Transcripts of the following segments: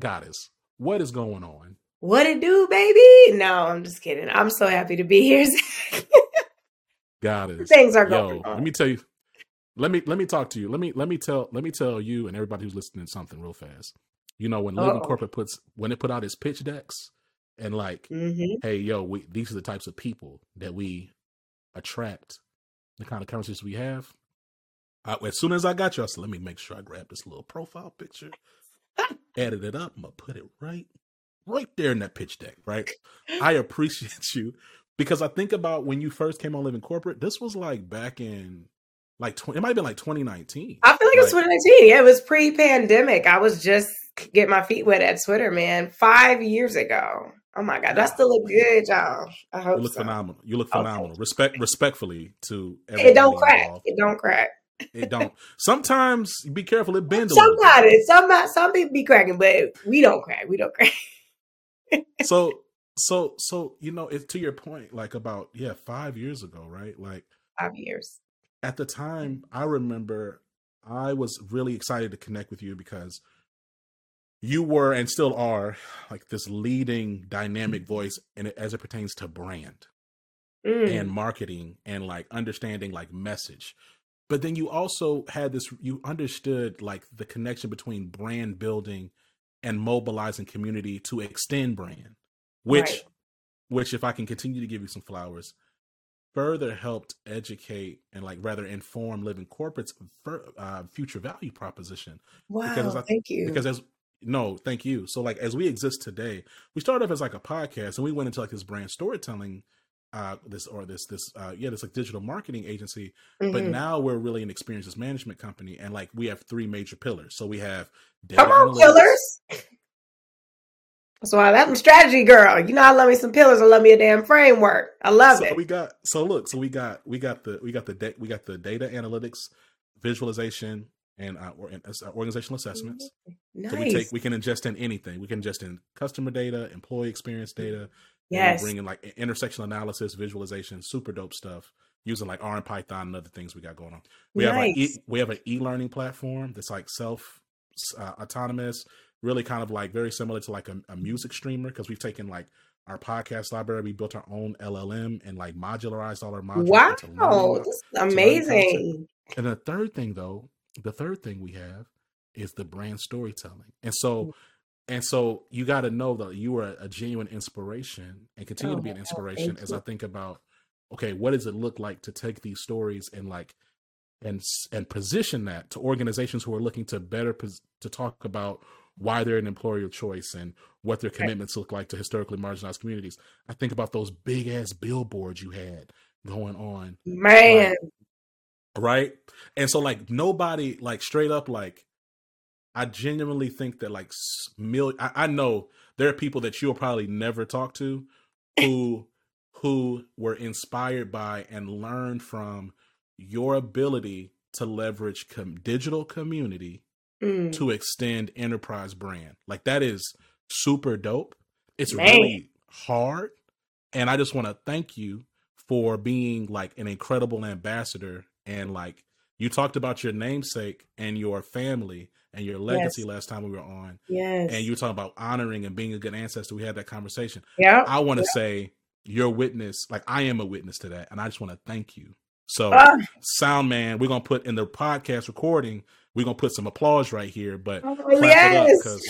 Goddess, what is going on? What it do, baby? No, I'm just kidding. I'm so happy to be here. Goddess, Things are going on. Let me tell you. Let me talk to you. Let me tell you and everybody who's listening something real fast. You know, when Living Corporate put out its pitch decks and like, hey, yo, these are the types of people that we attract, the kind of conversations we have. As soon as I got you, I said, let me make sure I grab this little profile picture, added it up. I'm gonna put it right there in that pitch deck. Right. I appreciate you because I think about when you first came on Living Corporate. This was like back in. Like it might have been like 2019. I feel like it's 2019. Yeah, it was pre-pandemic. I was just getting my feet wet at Twitter, man. 5 years ago. Oh my God, I still look good, y'all. I hope you look so. phenomenal. You look phenomenal. Respectfully to everybody. It don't crack. Involved. It don't crack. It don't. Sometimes be careful. It bends a little bit. Some people be cracking, but we don't crack. We don't crack. So you know, it's to your point, like about 5 years ago, right? Like 5 years. At the time, I remember I was really excited to connect with you because you were and still are like this leading dynamic voice as it pertains to brand and marketing and like understanding like message. But then you also had you understood like the connection between brand building and mobilizing community to extend brand, which if I can continue to give you some flowers, further helped educate and like rather inform Living Corporate's future value proposition. Wow, thank you. Thank you. So like as we exist today, we started off as like a podcast and we went into like this brand storytelling, this like digital marketing agency. But now we're really an experiences management company and like we have 3 major pillars. So we have data analytics. Pillars. So I'm a strategy girl. You know, I love me some pillars. I love me a damn framework. I love it. We got the data analytics, visualization, and organizational assessments. Nice. So we can ingest in anything. We can ingest in customer data, employee experience data. Yes. Bring in like intersectional analysis, visualization, super dope stuff using like R and Python and other things we got going on. We have an e-learning platform that's like autonomous. Really kind of like very similar to like a music streamer because we've taken like our podcast library, we built our own LLM and like modularized all our modules. Wow, this is amazing. And the third thing we have is the brand storytelling. And so you got to know that you are a genuine inspiration and continue to be an inspiration as I think about, okay, what does it look like to take these stories and like, and position that to organizations who are looking to to talk about why they're an employer of choice and what their commitments look like to historically marginalized communities. I think about those big ass billboards you had going on. Man. Right. And so like nobody like straight up, like I genuinely think that like I know there are people that you'll probably never talk to who were inspired by and learned from your ability to leverage digital community to extend enterprise brand. Like that is super dope. It's really hard. And I just want to thank you for being like an incredible ambassador. And like you talked about your namesake and your family and your legacy last time we were on. Yes. And you were talking about honoring and being a good ancestor. We had that conversation. Yeah. I want to say your witness, like I am a witness to that. And I just want to thank you. So sound man, we're going to put in the podcast recording, we're going to put some applause right here, but clap it up because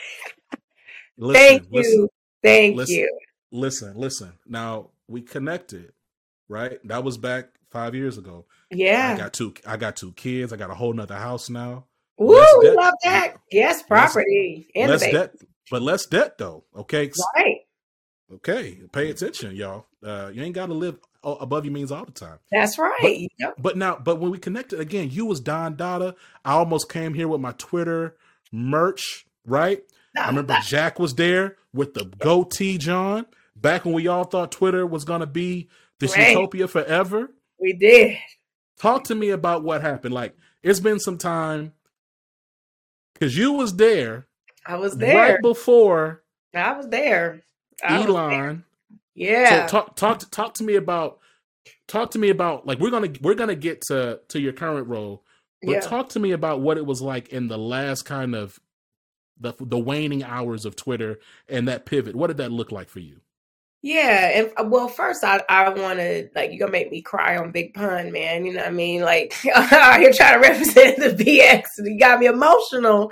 thank you. Listen. Now we connected, right? That was back 5 years ago. Yeah. I got two kids. I got a whole nother house now. Ooh, love that. Yes, property. Less debt though. Okay. Right. Okay. Pay attention, y'all. You ain't got to live above your means all the time. That's right. But when we connected again, you was Don Dada. I almost came here with my Twitter merch, right? I remember Jack was there with the goatee, John. Back when we all thought Twitter was going to be this utopia forever. We did. Talk to me about what happened. Like, it's been some time because you was there. I was there. Right before. I was there. Elon. Yeah. So talk to me about like we're gonna get to your current role, but talk to me about what it was like in the last kind of the waning hours of Twitter and that pivot? What did that look like for you? Yeah, and well, first I want to like you're gonna make me cry on Big Pun, man. You know what I mean? Like you're trying to represent the BX, and you got me emotional.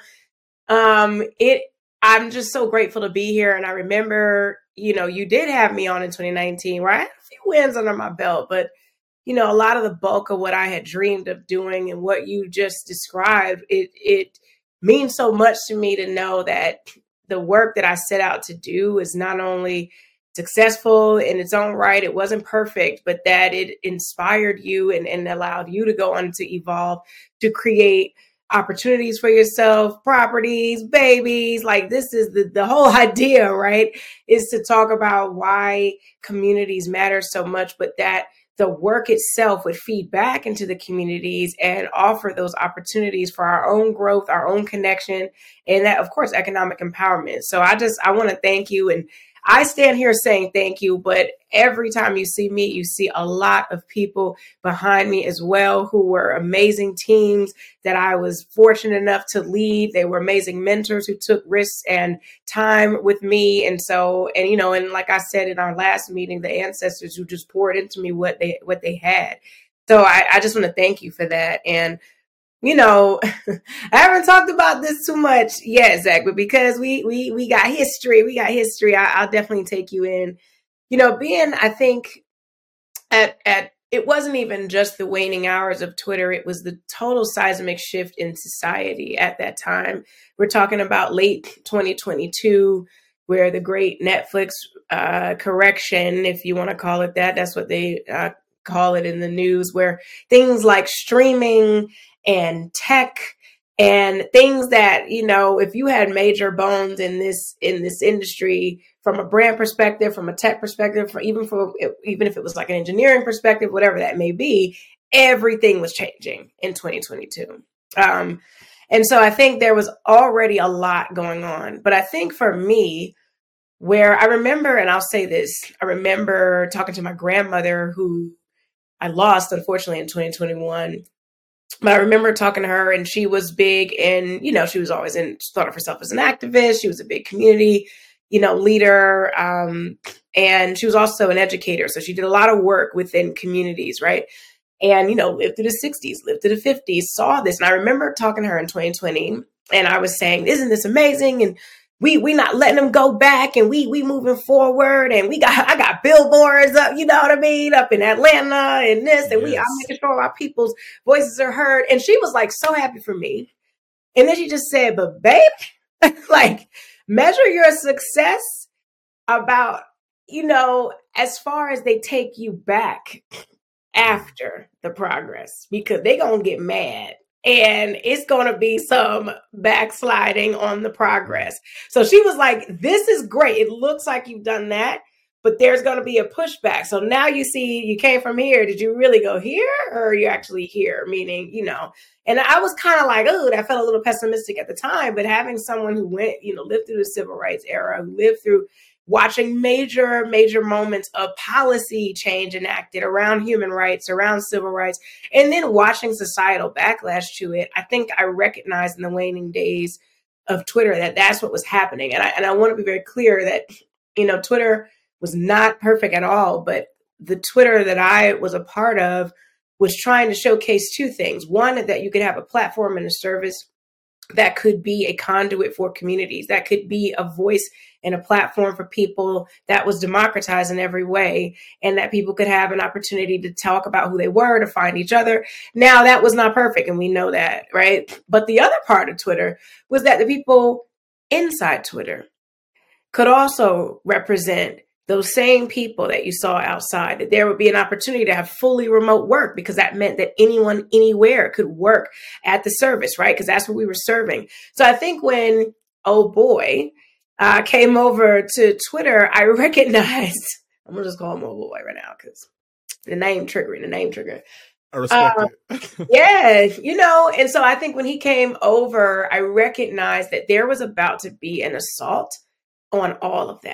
It I'm just so grateful to be here, and I remember you did have me on in 2019 where I had a few wins under my belt, but a lot of the bulk of what I had dreamed of doing and what you just described, it means so much to me to know that the work that I set out to do is not only successful in its own right, it wasn't perfect, but that it inspired you and allowed you to go on to evolve, to create opportunities for yourself, properties, babies. Like this is the whole idea, right? Is to talk about why communities matter so much, but that the work itself would feed back into the communities and offer those opportunities for our own growth, our own connection, and that, of course, economic empowerment. So I want to thank you. And I stand here saying thank you, but every time you see me, you see a lot of people behind me as well who were amazing teams that I was fortunate enough to lead. They were amazing mentors who took risks and time with me. And so, and like I said in our last meeting, the ancestors who just poured into me what they had. So I just want to thank you for that. And I haven't talked about this too much yet, Zach, but because we got history, I'll definitely take you in. I think at it wasn't even just the waning hours of Twitter, it was the total seismic shift in society at that time. We're talking about late 2022, where the great Netflix correction, if you want to call it that, that's what they call it in the news, where things like streaming and tech and things that, if you had major bones in this industry from a brand perspective, from a tech perspective, even if it was like an engineering perspective, whatever that may be, everything was changing in 2022. And so I think there was already a lot going on. But I think for me, where I remember, and I'll say this, I remember talking to my grandmother who I lost, unfortunately, in 2021. But I remember talking to her, and she was big in, she was always thought of herself as an activist. She was a big community, leader. And she was also an educator. So she did a lot of work within communities, right? And, lived through the 60s, lived through the 50s, saw this. And I remember talking to her in 2020, and I was saying, isn't this amazing? And we not letting them go back, and we moving forward, and I got billboards up, you know what I mean, up in Atlanta and this, and I'm making sure our people's voices are heard. And she was like so happy for me. And then she just said, but babe, like measure your success about, as far as they take you back after the progress, because they gonna get mad. And it's going to be some backsliding on the progress. So she was like, this is great. It looks like you've done that, but there's going to be a pushback. So now you see, you came from here. Did you really go here, or are you actually here? Meaning, and I was kind of like, oh, that felt a little pessimistic at the time. But having someone who went, lived through the civil rights era, who lived through watching major moments of policy change enacted around human rights, around civil rights, and then watching societal backlash to it, I think I recognized in the waning days of Twitter that that's what was happening. And I want to be very clear that, Twitter was not perfect at all, but the Twitter that I was a part of was trying to showcase two things. One, that you could have a platform and a service that could be a conduit for communities, that could be a voice and a platform for people that was democratized in every way, and that people could have an opportunity to talk about who they were, to find each other. Now, that was not perfect, and we know that, right? But the other part of Twitter was that the people inside Twitter could also represent those same people that you saw outside, that there would be an opportunity to have fully remote work, because that meant that anyone, anywhere could work at the service, right? Because that's what we were serving. So I think when, oh boy, came over to Twitter, I recognized, I'm going to just call him oh boy right now, because the name trigger. I respect it. Yeah, and so I think when he came over, I recognized that there was about to be an assault on all of that.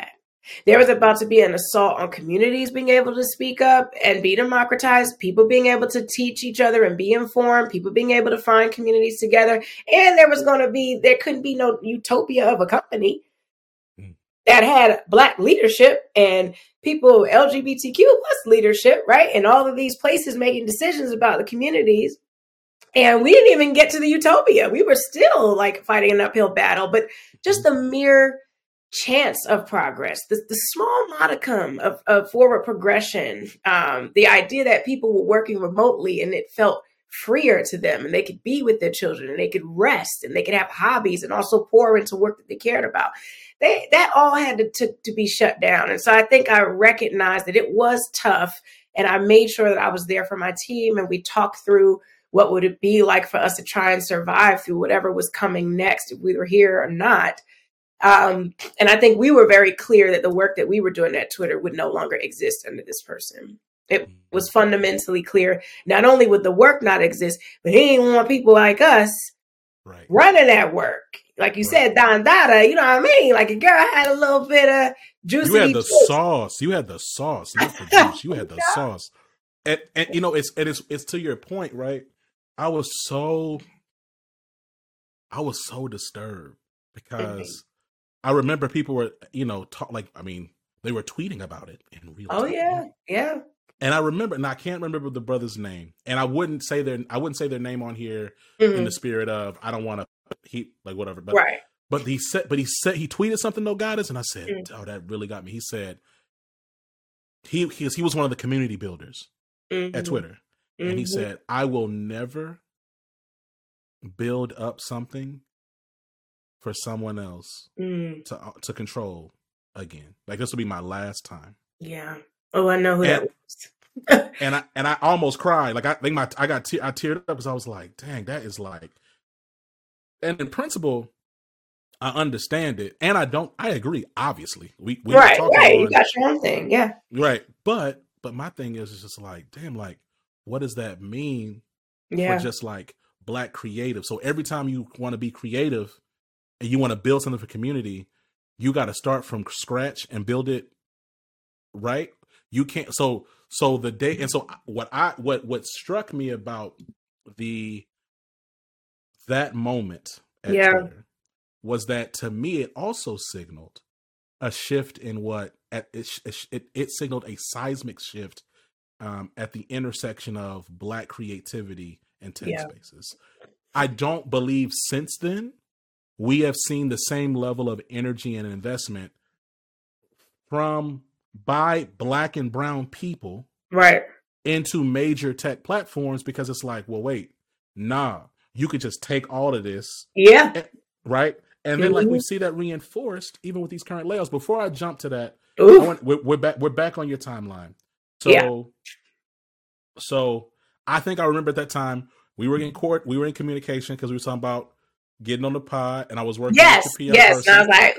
There was about to be an assault on communities being able to speak up and be democratized, people being able to teach each other and be informed, people being able to find communities together. And there couldn't be no utopia of a company that had Black leadership and people LGBTQ plus leadership, right? And all of these places making decisions about the communities. And we didn't even get to the utopia. We were still like fighting an uphill battle, but just the mere chance of progress, the small modicum of forward progression, the idea that people were working remotely and it felt freer to them and they could be with their children and they could rest and they could have hobbies and also pour into work that they cared about. That all had to be shut down. And so I think I recognized that it was tough, and I made sure that I was there for my team, and we talked through what would it be like for us to try and survive through whatever was coming next, if we were here or not. And I think we were very clear that the work that we were doing at Twitter would no longer exist under this person. It was fundamentally clear. Not only would the work not exist, but he didn't want people like us running that work. Like you said, Don Dada, you know what I mean? Like a girl had a little bit of juicy. You had the sauce. You had the sauce, not the juice. You had the sauce. And you know, it's to your point, right? I was so disturbed because I remember people were, you know, they were tweeting about it in real time. Oh yeah. And I remember, and I can't remember the brother's name, and I wouldn't say their name on here in the spirit of I don't want to whatever. But but he tweeted something, no goddess, and I said, oh, that really got me. He said he was one of the community builders at Twitter, and he said, I will never build up something for someone else to control again. Like, this will be my last time. Yeah. Oh, I know who that was. and I almost cried. Like, I think I teared up because I was like, dang, that is like. And in principle, I understand it, and I agree. Obviously, we right. You got your own thing, yeah. Right, but my thing is, it's just like, damn, like, what does that mean for just like Black creative? So every time you want to be creative and you want to build something for community, you got to start from scratch and build it. Right, you can't. So the day, and so what struck me about that moment at Twitter was that, to me, it also signaled a shift in it signaled a seismic shift at the intersection of Black creativity and tech spaces. I don't believe since then we have seen the same level of energy and investment by Black and brown people into major tech platforms, because it's like, well, wait, nah. You could just take all of this. Yeah. Right. And then like we see that reinforced even with these current layouts. Before I jump to that, we're back on your timeline. So I think I remember at that time we were in communication because we were talking about getting on the pod, and I was working with your PR person. And I was like,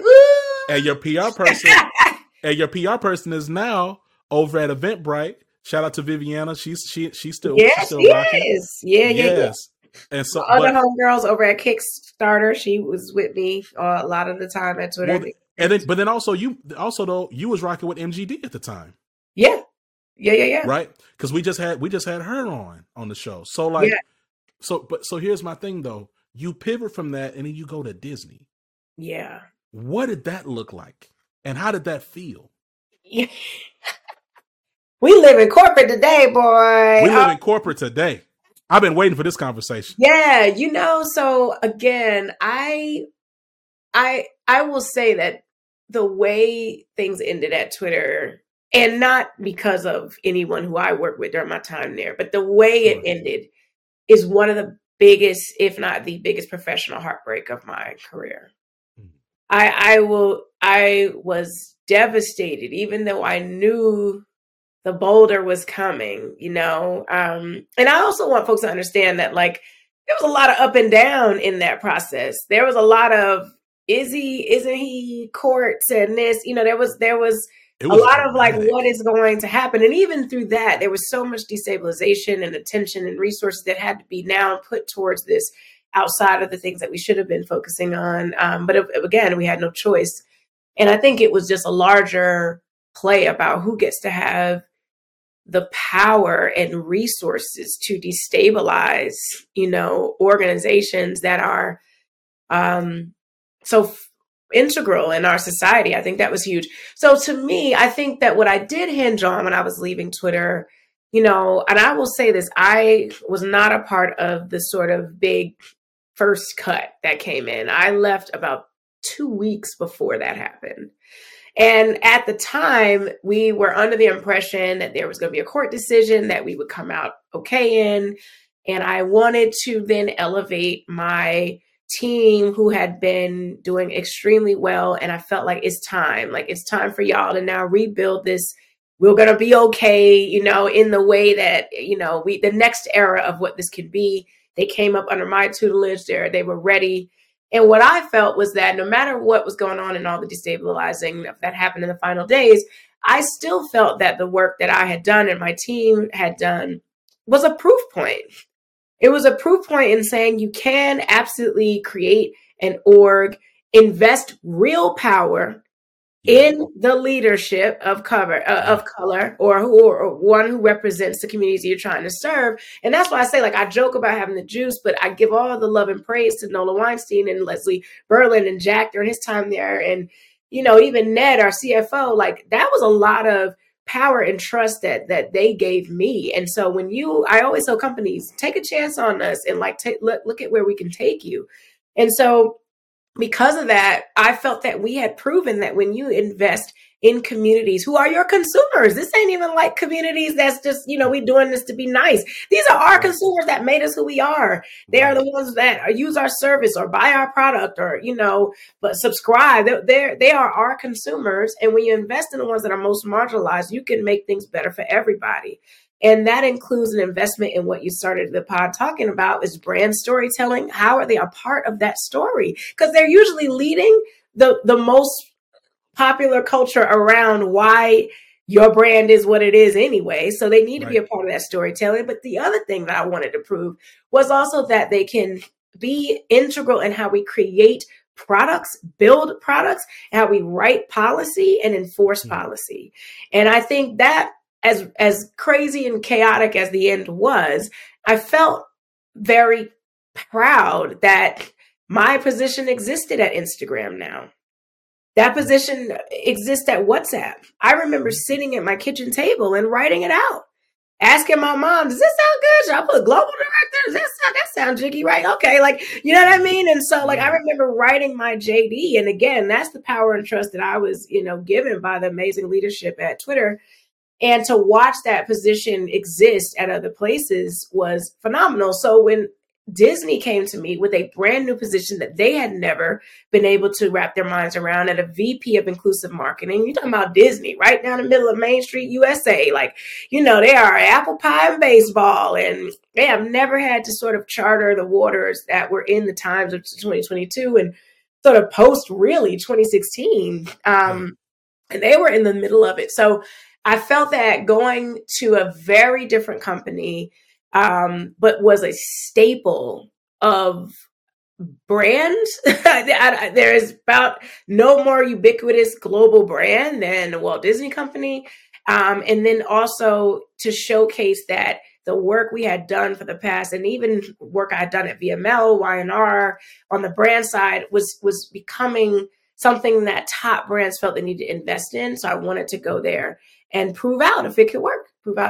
ooh. And your PR person is now over at Eventbrite. Shout out to Viviana. She's still rocking. Yeah. And so other homegirls over at Kickstarter, she was with me a lot of the time at Twitter. But then also you was rocking with MGD at the time. Yeah. Right, because we just had her on the show. So like, so here's my thing though. You pivot from that and then you go to Disney. Yeah. What did that look like, and how did that feel? Yeah. We live in corporate today, boy. We live in corporate today. I've been waiting for this conversation. Yeah, so again, I will say that the way things ended at Twitter, and not because of anyone who I worked with during my time there, but the way it ended is one of the biggest, if not the biggest, professional heartbreak of my career. I was devastated, even though I knew the boulder was coming, And I also want folks to understand that, like, there was a lot of up and down in that process. There was a lot of, isn't he, courts and this, there was a lot of like, what is going to happen? And even through that, there was so much destabilization and attention and resources that had to be now put towards this outside of the things that we should have been focusing on. But again, we had no choice. And I think it was just a larger play about who gets to have the power and resources to destabilize, organizations that are so integral in our society. I think that was huge. So to me, I think that what I did hinge on when I was leaving Twitter, and I will say this, I was not a part of the sort of big first cut that came in. I left about 2 weeks before that happened. And at the time, we were under the impression that there was going to be a court decision that we would come out okay in. And I wanted to then elevate my team who had been doing extremely well. And I felt like it's time for y'all to now rebuild this. We're going to be okay, in the way that, the next era of what this could be. They came up under my tutelage there. They were ready. And what I felt was that no matter what was going on and all the destabilizing that happened in the final days, I still felt that the work that I had done and my team had done was a proof point. It was a proof point in saying you can absolutely create an org, invest real power in the leadership of color or one who represents the communities you're trying to serve. And that's why I say, I joke about having the juice, but I give all the love and praise to Nola Weinstein and Leslie Berlin and Jack during his time there. And, even Ned, our CFO, that was a lot of power and trust that they gave me. And so I always tell companies, take a chance on us and look at where we can take you. And so because of that, I felt that we had proven that when you invest in communities who are your consumers, this ain't even like communities that's just, we doing this to be nice. These are our consumers that made us who we are. They are the ones that use our service or buy our product or, but subscribe. They are our consumers. And when you invest in the ones that are most marginalized, you can make things better for everybody. And that includes an investment in what you started the pod talking about is brand storytelling. How are they a part of that story? Because they're usually leading the most popular culture around why your brand is what it is anyway. So they need to be a part of that storytelling. But the other thing that I wanted to prove was also that they can be integral in how we create products, build products, how we write policy and enforce policy. And I think that as crazy and chaotic as the end was, I felt very proud that my position existed at Instagram now. That position exists at WhatsApp. I remember sitting at my kitchen table and writing it out, asking my mom, does this sound good? Should I put global director? Does that sound jiggy, right? Okay, you know what I mean? And so I remember writing my JD. And again, that's the power and trust that I was, given by the amazing leadership at Twitter. And to watch that position exist at other places was phenomenal. So when Disney came to me with a brand new position that they had never been able to wrap their minds around at a VP of inclusive marketing, you're talking about Disney right down the middle of Main Street, USA. They are apple pie and baseball, and they have never had to sort of charter the waters that were in the times of 2022 and sort of post really 2016. And they were in the middle of it. So I felt that going to a very different company, but was a staple of brand. There is about no more ubiquitous global brand than the Walt Disney Company. And then also to showcase that the work we had done for the past and even work I had done at VML, Y&R on the brand side was becoming something that top brands felt they needed to invest in. So I wanted to go there and prove out if it could work.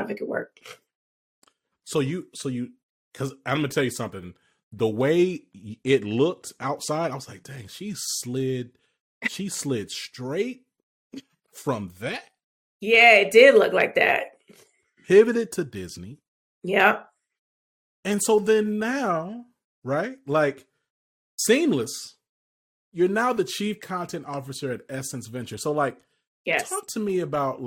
So you, because I'm going to tell you something. The way it looked outside, I was like, dang, she slid straight from that. Yeah, it did look like that. Pivoted to Disney. Yeah. And so then now, right? Seamless. You're now the chief content officer at Essence Venture. So yes. Talk to me about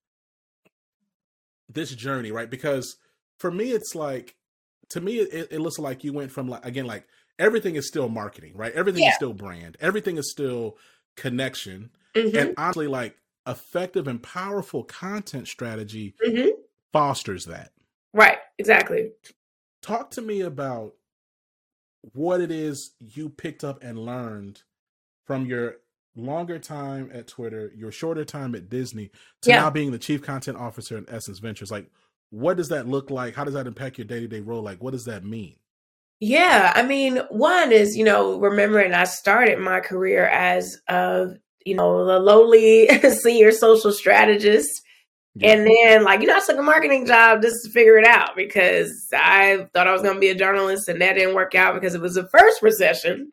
this journey, right? Because for me, it's to me, it looks like you went from everything is still marketing, right? Everything is still brand. Everything is still connection. Mm-hmm. And honestly, effective and powerful content strategy fosters that. Right. Exactly. Talk to me about what it is you picked up and learned from your longer time at Twitter, your shorter time at Disney, to Yeah. now being the chief content officer in Essence Ventures. Like, what does that look like? How does that impact your day-to-day role? Like, what does that mean? Yeah, I mean, one is, remembering I started my career as the lowly senior social strategist. Yeah. And then, I took a marketing job just to figure it out because I thought I was going to be a journalist, and that didn't work out because it was the first recession,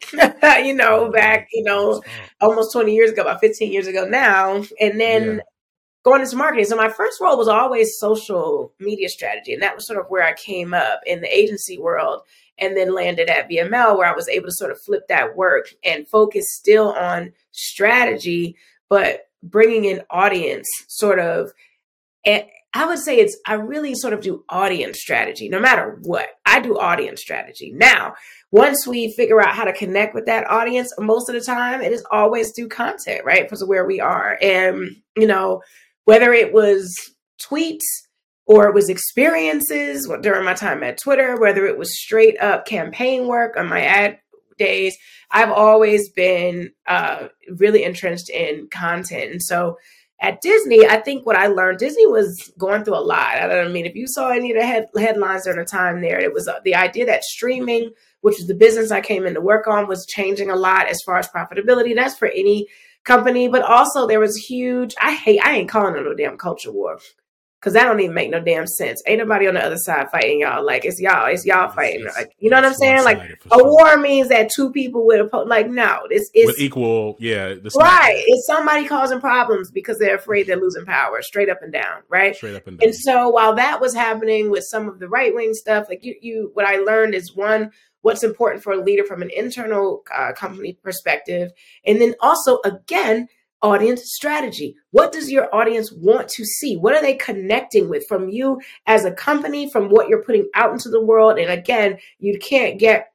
back, almost 20 years ago, about 15 years ago now. And then going into marketing. So my first role was always social media strategy. And that was sort of where I came up in the agency world, and then landed at VML, where I was able to sort of flip that work and focus still on strategy, but bringing in audience sort of. And I would say I really sort of do audience strategy, no matter what. I do audience strategy. Now, once we figure out how to connect with that audience, most of the time it is always through content, right? Because of where we are. And, whether it was tweets or it was experiences during my time at Twitter, whether it was straight up campaign work on my ad days, I've always been really entrenched in content. And so at Disney, I think what I learned, Disney was going through a lot. I mean, if you saw any of the headlines during the time there, it was the idea that streaming, which is the business I came in to work on, was changing a lot as far as profitability. That's for any company, but also there was huge, I ain't calling it no damn culture war, because that don't even make no damn sense. Ain't nobody on the other side fighting y'all. Like, it's y'all fighting. You know what I'm saying? Like, a war means that two people with no, it's with equal, right. It's somebody causing problems because they're afraid they're losing power, straight up and down, right? Straight up and down. And so while that was happening with some of the right wing stuff, like what I learned is, one, what's important for a leader from an internal company perspective. And then also, again, audience strategy. What does your audience want to see? What are they connecting with from you as a company, from what you're putting out into the world? And again, you can't get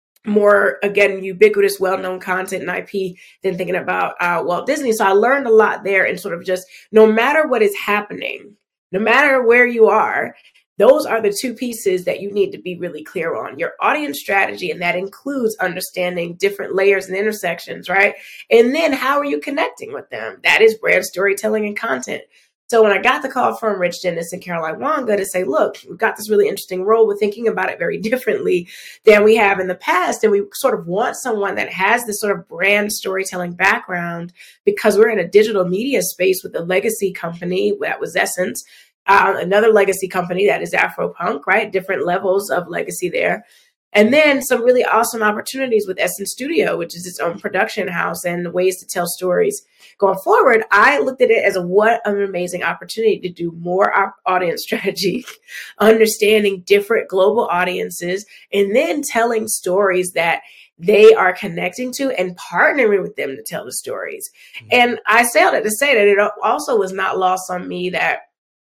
more, ubiquitous, well-known content and IP than thinking about Walt Disney. So I learned a lot there, and sort of just, no matter what is happening, no matter where you are, those are the two pieces that you need to be really clear on. Your audience strategy, and that includes understanding different layers and intersections, right? And then how are you connecting with them? That is brand storytelling and content. So when I got the call from Rich Dennis and Caroline Wanga to say, look, we've got this really interesting role, we're thinking about it very differently than we have in the past. And we sort of want someone that has this sort of brand storytelling background, because we're in a digital media space with a legacy company that was Essence, another legacy company that is Afropunk, right? Different levels of legacy there. And then some really awesome opportunities with Essence Studio, which is its own production house, and ways to tell stories going forward. I looked at it as what an amazing opportunity to do more audience strategy, understanding different global audiences, and then telling stories that they are connecting to and partnering with them to tell the stories. Mm-hmm. And I say all that to say that it also was not lost on me that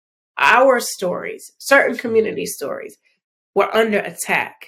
our stories, certain community stories, were under attack.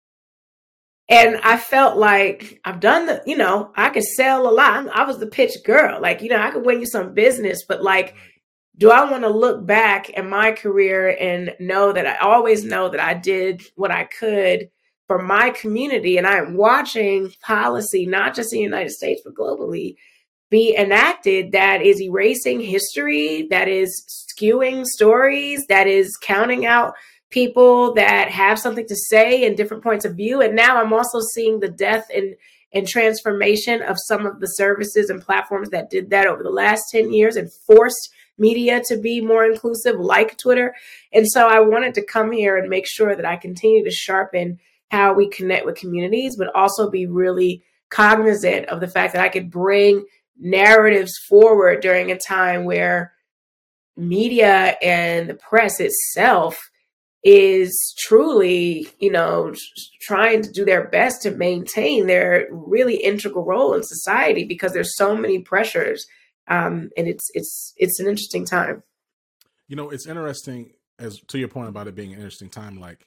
And I felt like I've done I could sell a lot. I was the pitch girl. I could win you some business, but do I want to look back at my career and know that I always know that I did what I could for my community? And I'm watching policy, not just in the United States, but globally, be enacted that is erasing history, that is skewing stories, that is counting out people that have something to say and different points of view. And now I'm also seeing the death and transformation of some of the services and platforms that did that over the last 10 years and forced media to be more inclusive, like Twitter. And so I wanted to come here and make sure that I continue to sharpen how we connect with communities, but also be really cognizant of the fact that I could bring narratives forward during a time where media and the press itself is truly, trying to do their best to maintain their really integral role in society, because there's so many pressures. And it's an interesting time. It's interesting, as to your point about it being an interesting time, I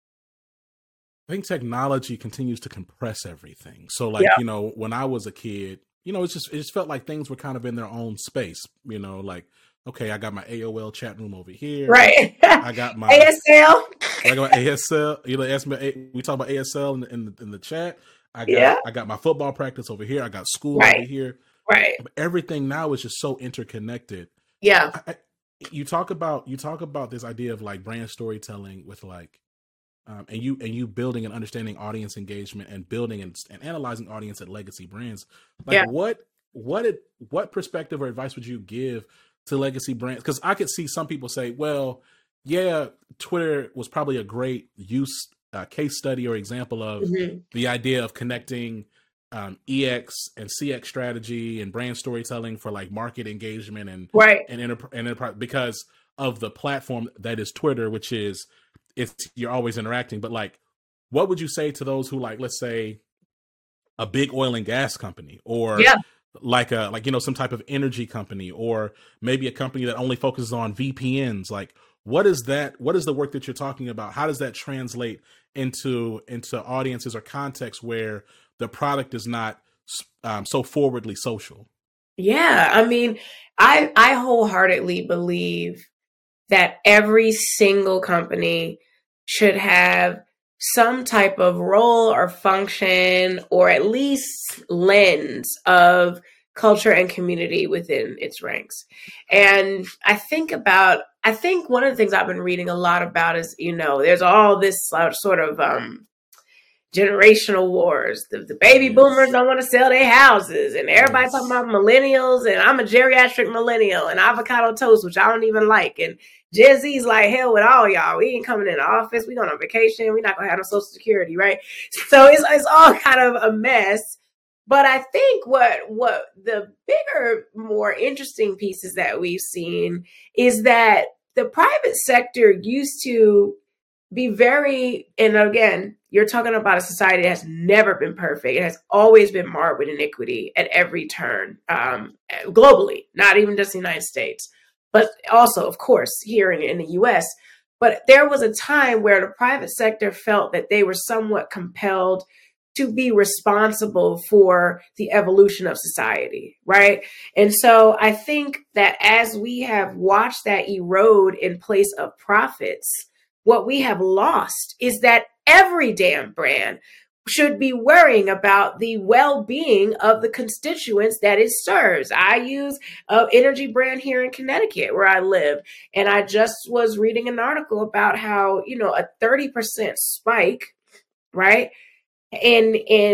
think technology continues to compress everything. So when I was a kid, it just felt like things were kind of in their own space, okay, I got my AOL chat room over here. Right. I got my ASL. I got my ASL. Ask me, we talk about ASL in the chat. I got my football practice over here. I got school over here. Right. Everything now is just so interconnected. Yeah. You talk about this idea of like brand storytelling with like, and you building and understanding audience engagement and building and analyzing audience at legacy brands. Like, what perspective or advice would you give to legacy brands? Because I could see some people say, well, yeah, Twitter was probably a great case study or example of the idea of connecting EX and CX strategy and brand storytelling for like market engagement and enterprise, because of the platform that is Twitter, which is you're always interacting. But like, what would you say to those who, like, let's say a big oil and gas company, or like some type of energy company, or maybe a company that only focuses on VPNs? Like, what is the work that you're talking about? How does that translate into audiences or context where the product is not so forwardly social? Yeah. I mean, I wholeheartedly believe that every single company should have some type of role or function, or at least lens of culture and community within its ranks. And I think one of the things I've been reading a lot about is, there's all this sort of generational wars. The baby boomers don't want to sell their houses, and everybody talking about millennials, and I'm a geriatric millennial, and avocado toast, which I don't even like, and Gen Z's like, hell with all y'all. We ain't coming in the office. We going on vacation. We're not going to have no social security, right? So it's all kind of a mess. But I think what the bigger, more interesting pieces that we've seen is that the private sector used to be very, and again, you're talking about a society that has never been perfect. It has always been marred with iniquity at every turn, globally, not even just the United States, but also, of course, here in the US. But there was a time where the private sector felt that they were somewhat compelled to be responsible for the evolution of society, right? And so I think that as we have watched that erode in place of profits, what we have lost is that every damn brand should be worrying about the well-being of the constituents that it serves. I use an energy brand here in Connecticut where I live, and I just was reading an article about how, a 30% spike, right, in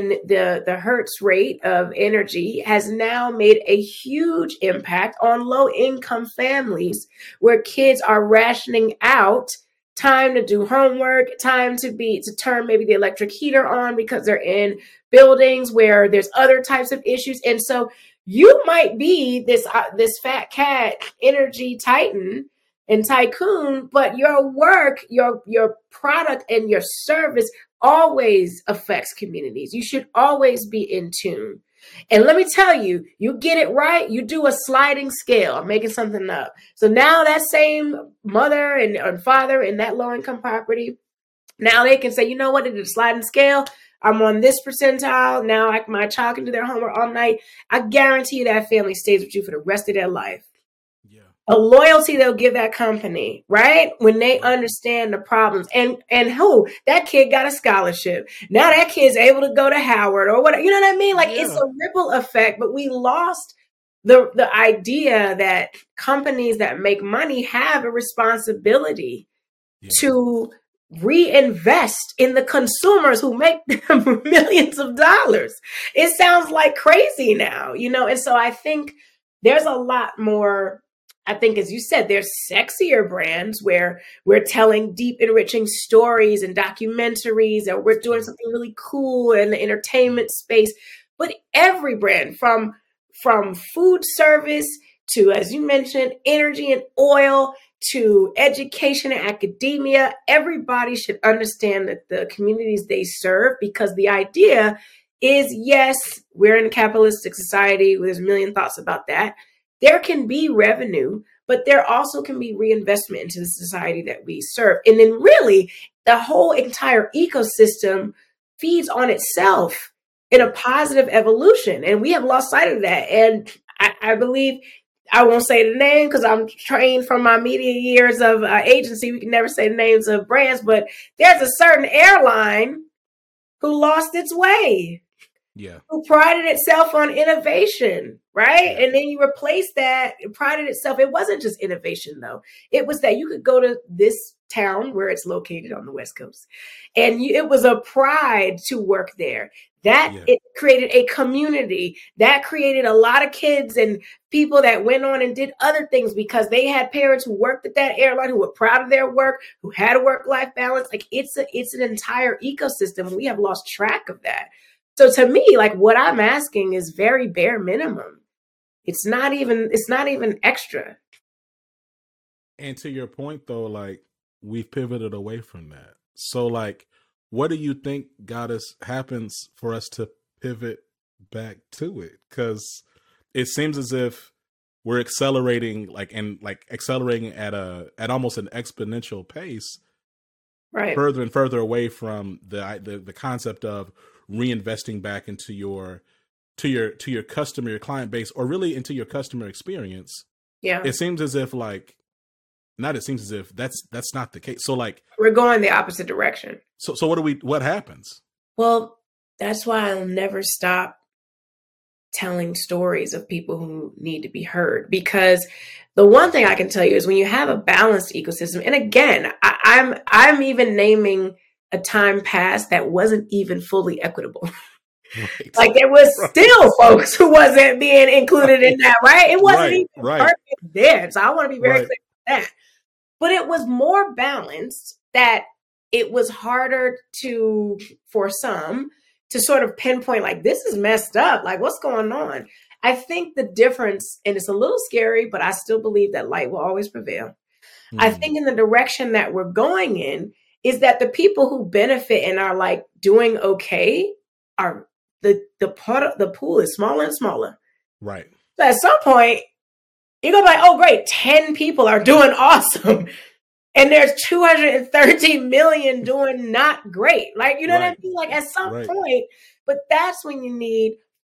the hertz rate of energy has now made a huge impact on low-income families where kids are rationing out time to do homework, time to turn maybe the electric heater on because they're in buildings where there's other types of issues. And so you might be this fat cat energy titan and tycoon, but your work, your product and your service always affects communities. You should always be in tune. And let me tell you, you get it right, you do a sliding scale. I'm making something up. So now that same mother and father in that low-income property, now they can say, you know what, it is a sliding scale. I'm on this percentile. Now my child can do their homework all night. I guarantee you that family stays with you for the rest of their life. A loyalty they'll give that company, right? When they understand the problems. And that kid got a scholarship. Now that kid's able to go to Howard or whatever. You know what I mean? Like, it's a ripple effect, but we lost the idea that companies that make money have a responsibility to reinvest in the consumers who make them millions of dollars. It sounds like crazy now, and so I think there's a lot more. I think, as you said, there's sexier brands where we're telling deep, enriching stories and documentaries, and we're doing something really cool in the entertainment space. But every brand, from food service to, as you mentioned, energy and oil, to education and academia, everybody should understand that the communities they serve, because the idea is, yes, we're in a capitalistic society. There's a million thoughts about that. There can be revenue, but there also can be reinvestment into the society that we serve. And then really, the whole entire ecosystem feeds on itself in a positive evolution. And we have lost sight of that. And I believe, I won't say the name because I'm trained from my media years of agency. We can never say the names of brands, but there's a certain airline who lost its way. Yeah. who prided itself on innovation, right? And then you replace that, it prided itself. It wasn't just innovation, though. It was that you could go to this town where it's located on the West Coast, and it was a pride to work there. That it created a community that created a lot of kids and people that went on and did other things because they had parents who worked at that airline, who were proud of their work, who had a work-life balance. Like it's an entire ecosystem. We have lost track of that. So to me, like what I'm asking is very bare minimum. It's not even extra. And to your point though, like we've pivoted away from that. So like, what do you think happens for us to pivot back to it? Because it seems as if we're accelerating at almost an exponential pace, right? Further and further away from the concept of reinvesting back into your customer, your client base, or really into your customer experience. Yeah. It seems as if that's not the case. So like we're going the opposite direction. So what happens? Well, that's why I'll never stop telling stories of people who need to be heard, because the one thing I can tell you is when you have a balanced ecosystem, and again, I'm even naming a time past that wasn't even fully equitable. Right. Like there was still folks who wasn't being included in that, right? It wasn't even perfect then. So I want to be very clear with that. But it was more balanced that it was harder for some to sort of pinpoint, like, this is messed up. Like, what's going on? I think the difference, and it's a little scary, but I still believe that light will always prevail. I think in the direction that we're going in is that the people who benefit and are like doing okay are the pool is smaller and smaller. Right. So at some point, you're going to be like, oh, great, 10 people are doing awesome. And there's 230 million doing not great. Like, you know what I mean? Like at some point, but that's when you need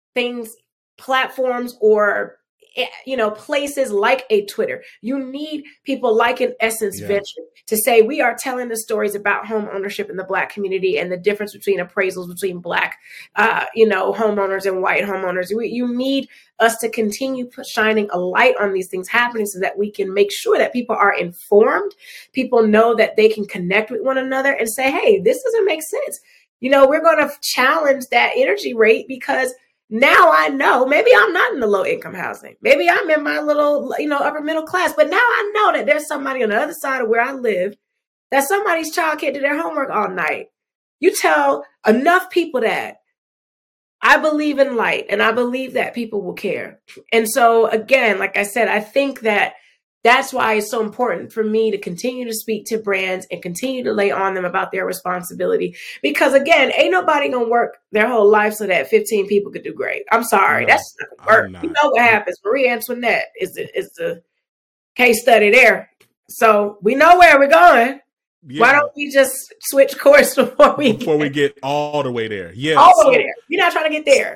platforms or, places like a Twitter. You need people like an Essence Venture to say, we are telling the stories about home ownership in the Black community and the difference between appraisals between Black, homeowners and white homeowners. You need us to continue shining a light on these things happening so that we can make sure that people are informed. People know that they can connect with one another and say, hey, this doesn't make sense. We're going to challenge that energy rate because now I know maybe I'm not in the low income housing. Maybe I'm in my little, upper middle class. But now I know that there's somebody on the other side of where I live that somebody's child can't do their homework all night. You tell enough people that. I believe in light and I believe that people will care. And so again, like I said, I think that's why it's so important for me to continue to speak to brands and continue to lay on them about their responsibility. Because again, ain't nobody gonna work their whole life so that 15 people could do great. I'm sorry, that's not gonna work. You know what happens. Marie Antoinette is the case study there. So we know where we're going. Yeah. Why don't we just switch course before we get all the way there? Yeah, all the way there. You're not trying to get there.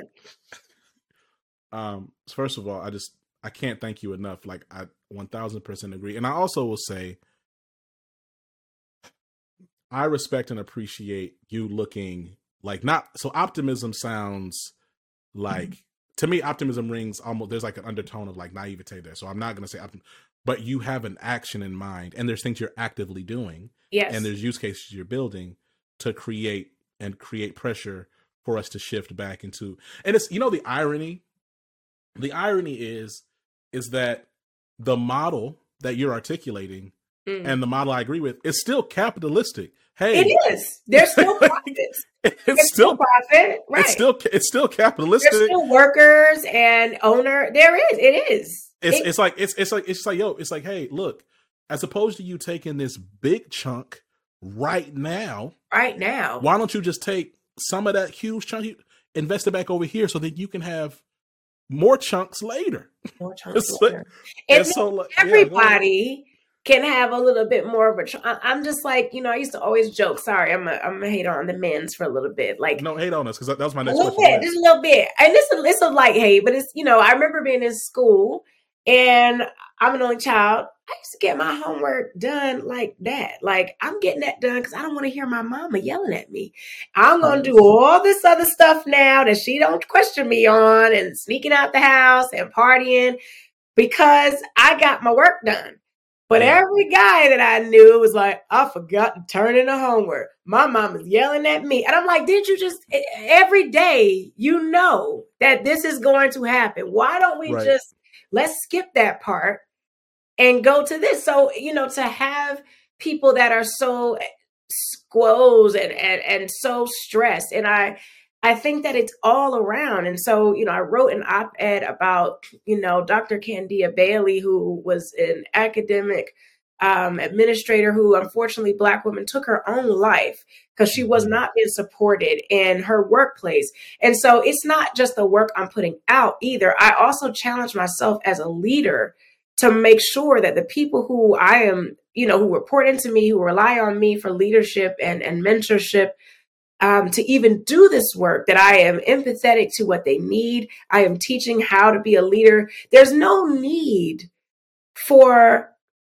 First of all, I can't thank you enough. Like I 1000% agree. And I also will say, I respect and appreciate you looking like so optimism sounds like, to me, optimism rings almost, there's like an undertone of like naivete there. So I'm not going to say optimism, but you have an action in mind and there's things you're actively doing. Yes. And there's use cases you're building to create pressure for us to shift back into, and it's, the irony is that the model that you're articulating and the model I agree with is still capitalistic. Hey, it is. There's still profits. It's still profit. Right. It's still capitalistic. There's still workers and owner. There is. It is. It's like, hey, look, as opposed to you taking this big chunk right now, why don't you just take some of that huge chunk, invest it back over here so that you can have more chunks later. And so everybody can have a little bit more of a. I'm just like, I used to always joke. Sorry, I'm a hate on the men's for a little bit. Like, no, hate on us because that was my next question. Just a little bit, and it's a light hate, but it's I remember being in school and I'm an only child. I used to get my homework done like that. Like, I'm getting that done because I don't want to hear my mama yelling at me. I'm going to do all this other stuff now that she don't question me on, and sneaking out the house and partying because I got my work done. But every guy that I knew was like, I forgot to turn in the homework. My mom is yelling at me. And I'm like, did you just, every day, you know that this is going to happen. Why don't we just, let's skip that part and go to this? So, to have people that are so squoze and so stressed. And I think that it's all around. And so, I wrote an op-ed about, Dr. Candia Bailey, who was an academic administrator who, unfortunately, Black women took her own life because she was not being supported in her workplace. And so it's not just the work I'm putting out either. I also challenge myself as a leader to make sure that the people who I am, who report into me, who rely on me for leadership and mentorship, to even do this work, that I am empathetic to what they need. I am teaching how to be a leader. There's no need for,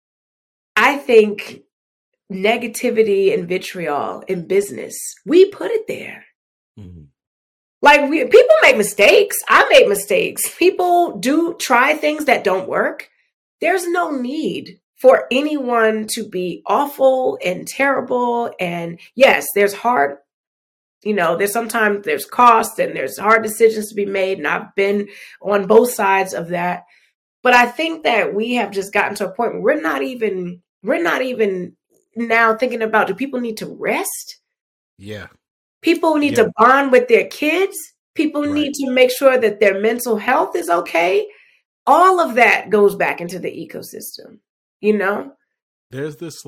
I think, negativity and vitriol in business. We put it there. Mm-hmm. Like, people make mistakes. I make mistakes. People do try things that don't work. There's no need for anyone to be awful and terrible. And yes, there's hard, sometimes there's cost and there's hard decisions to be made. And I've been on both sides of that. But I think that we have just gotten to a point where we're not even now thinking about, do people need to rest? Yeah. People need to bond with their kids. People need to make sure that their mental health is okay. All of that goes back into the ecosystem, There's this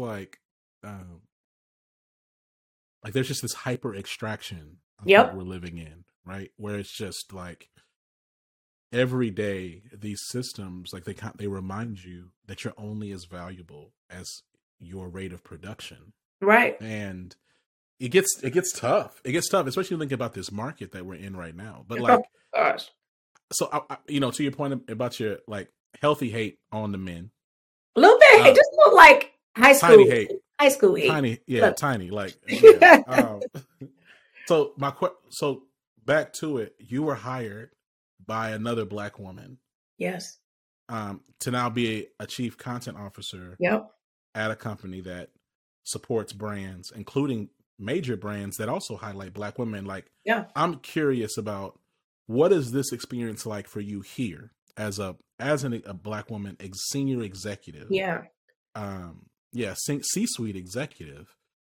there's just this hyper extraction that we're living in, right? Where it's just like every day these systems, like they remind you that you're only as valuable as your rate of production. Right. And it gets tough. It gets tough, especially thinking about this market that we're in right now. But like, gosh. So I, to your point about your healthy hate on the men. A little bit. It just looked like high school hate. High school hate. Tiny, tiny. Yeah. So back to it. You were hired by another Black woman. Yes. To now be a chief content officer. Yep. At a company that supports brands, including major brands that also highlight Black women. I'm curious about, what is this experience like for you here as a Black woman, senior executive? Yeah. C-suite executive,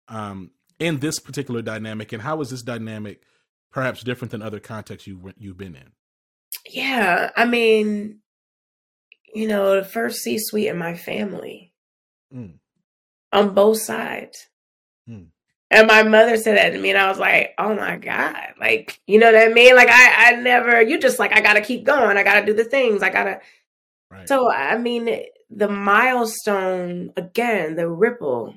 in this particular dynamic, and how is this dynamic perhaps different than other contexts you've been in? Yeah, I mean, the first C-suite in my family, on both sides. And my mother said that to me, and I was like, oh my God. Like, you know what I mean? Like, I never, you just like, I got to keep going. I got to do the things. I got to. Right. So, I mean, the milestone, again, the ripple,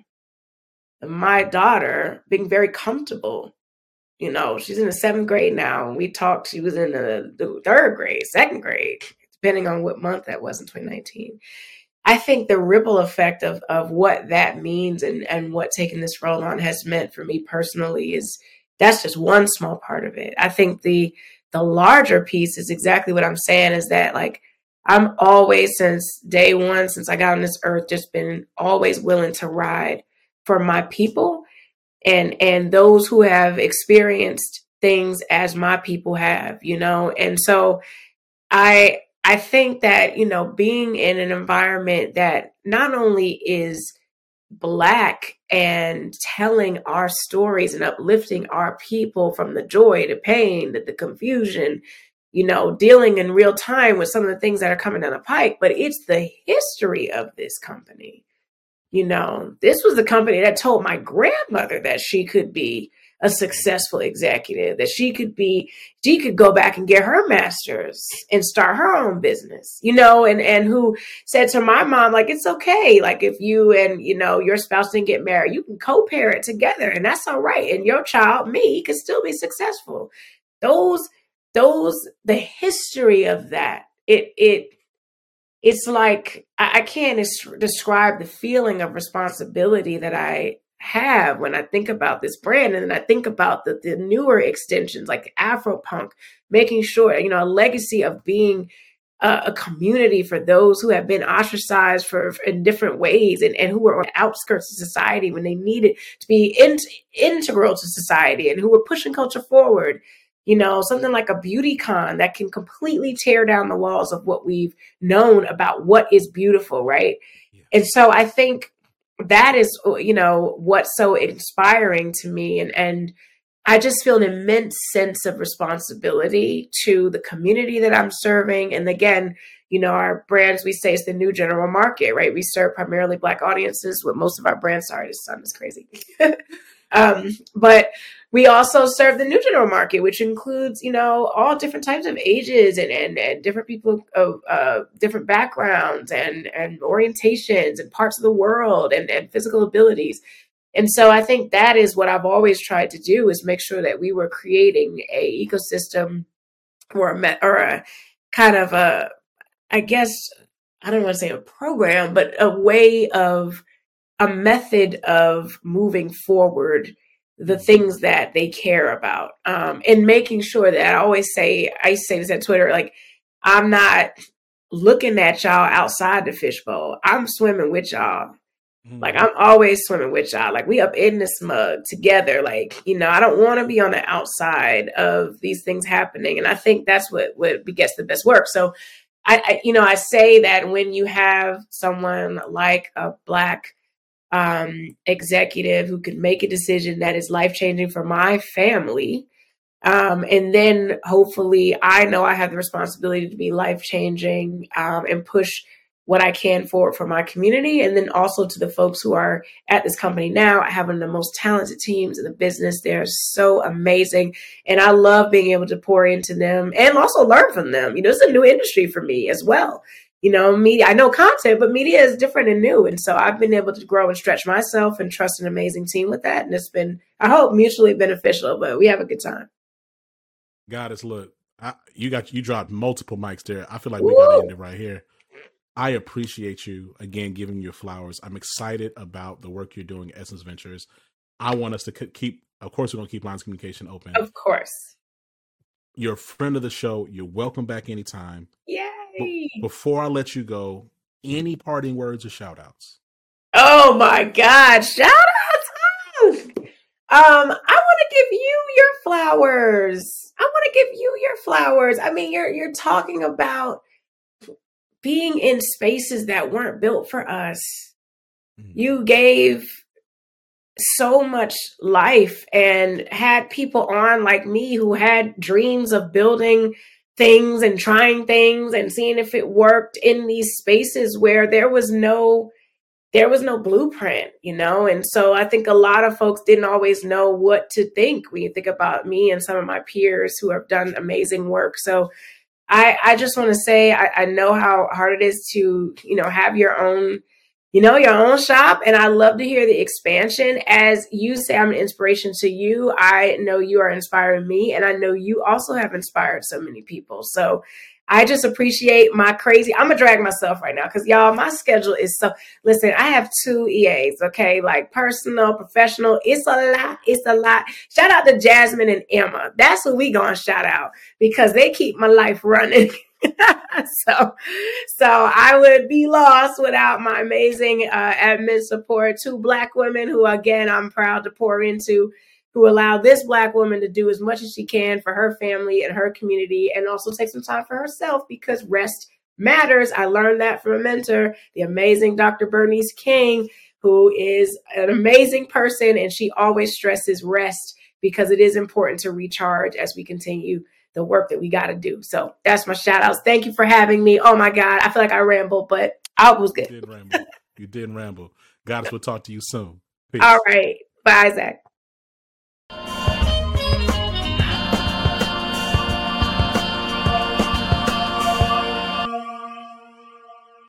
my daughter being very comfortable. She's in the 7th grade now. And we talked, she was in the 3rd grade, 2nd grade, depending on what month that was in 2019. I think the ripple effect of what that means and what taking this role on has meant for me personally that's just one small part of it. I think the larger piece is exactly what I'm saying, is that like, I'm always, since day one, since I got on this earth, just been always willing to ride for my people and those who have experienced things as my people have, and so I think that, being in an environment that not only is Black and telling our stories and uplifting our people from the joy, the pain, the confusion, dealing in real time with some of the things that are coming down the pike, but it's the history of this company. This was the company that told my grandmother that she could be a successful executive, that she could go back and get her master's and start her own business, and who said to my mom, like, it's okay. Like, if you and, your spouse didn't get married, you can co-parent together and that's all right. And your child, me, can still be successful. The history of that, it it's like I can't describe the feeling of responsibility that I have when I think about this brand. And then I think about the newer extensions like Afropunk, making sure, you know, a legacy of being a community for those who have been ostracized for in different ways, and who were on the outskirts of society when they needed to be integral to society, and who were pushing culture forward. You know, something like a beauty con that can completely tear down the walls of what we've known about what is beautiful, right? Yeah. And so I think that is, you know, what's so inspiring to me. And I just feel an immense sense of responsibility to the community that I'm serving. And again, you know, our brands, we say it's the new general market, right? We serve primarily Black audiences with most of our brands. Sorry, this sun is crazy. But we also serve the new general market, which includes, you know, all different types of ages and different people of different backgrounds and orientations and parts of the world and physical abilities. And so I think that is what I've always tried to do, is make sure that we were creating a ecosystem or a kind of a, I guess, I don't want to say a program, but a way of a method of moving forward the things that they care about, and making sure that I say this at Twitter, like, I'm not looking at y'all outside the fishbowl. I'm swimming with y'all. Like, I'm always swimming with y'all. Like, we up in this mug together. Like, you know, I don't want to be on the outside of these things happening. And I think that's what begets the best work. So I say that when you have someone like a Black executive who can make a decision that is life-changing for my family, and then hopefully I know I have the responsibility to be life-changing, and push what I can for my community. And then also to the folks who are at this company now, having the most talented teams in the business. They're so amazing. And I love being able to pour into them and also learn from them. You know, it's a new industry for me as well. You know, media, I know content, but media is different and new. And so I've been able to grow and stretch myself and trust an amazing team with that. And it's been, I hope, mutually beneficial, but we have a good time. Goddess, look, you dropped multiple mics there. I feel like we got to end it right here. I appreciate you, again, giving your flowers. I'm excited about the work you're doing at Essence Ventures. I want us to keep, of course, we're going to keep lines of communication open. Of course. You're a friend of the show. You're welcome back anytime. Yay! Before I let you go, any parting words or shout outs? Oh my God, shout outs! I want to give you your flowers. I mean, you're talking about being in spaces that weren't built for us. Mm-hmm. You gave so much life and had people on like me who had dreams of building things and trying things and seeing if it worked in these spaces where there was no blueprint, you know? And so I think a lot of folks didn't always know what to think when you think about me and some of my peers who have done amazing work. So I just want to say, I know how hard it is to, you know, have your own shop. And I love to hear the expansion. As you say, I'm an inspiration to you. I know you are inspiring me. And I know you also have inspired so many people. So I just appreciate I'm going to drag myself right now because, y'all, my schedule is listen, I have 2 EAs, okay? Like personal, professional. It's a lot. Shout out to Jasmine and Emma. That's who we going to shout out because they keep my life running. So I would be lost without my amazing admin support. 2 Black women who, again, I'm proud to pour into, who allow this Black woman to do as much as she can for her family and her community, and also take some time for herself because rest matters. I learned that from a mentor, the amazing Dr. Bernice King, who is an amazing person, and she always stresses rest because it is important to recharge as we continue the work that we got to do. So that's my shout outs. Thank you for having me. Oh my God. I feel like I rambled, but I was good. You didn't ramble. Goddess, we'll talk to you soon. Peace. All right. Bye, Zach.